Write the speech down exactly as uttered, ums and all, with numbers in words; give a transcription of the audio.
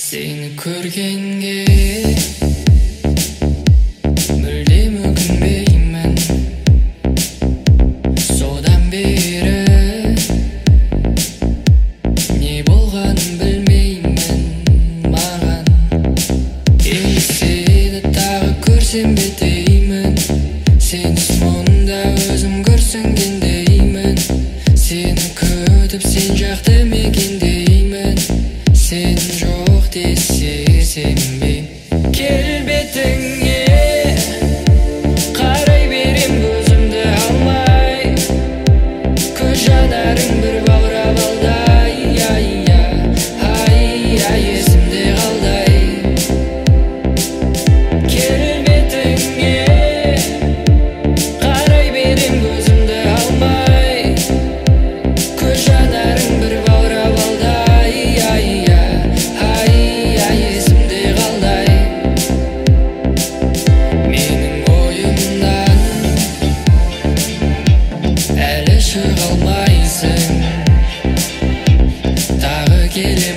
Seni көргенге мүлдем өкінбеймін. Содан бері не болғанын білмеймін маған. Енді сені тағы көрсем бе деймін. Сенсіз мұнда өзім күрсінгендеймін. Сені күтіп сен жақты мекендеймін. Сен жоқ десе сенбеймін. Келбетіңе қарай берем көзімді алмай. Көз жанарың бір баурап алдай. Ай-яй есімде қалдай. Келбетіңе қарай берем көзімді алмай. Көз жанарың бір баурап алдай. Ай-яй есімде қалдай. Менің ойымнан әлі шыға алмайсың. Тағы келе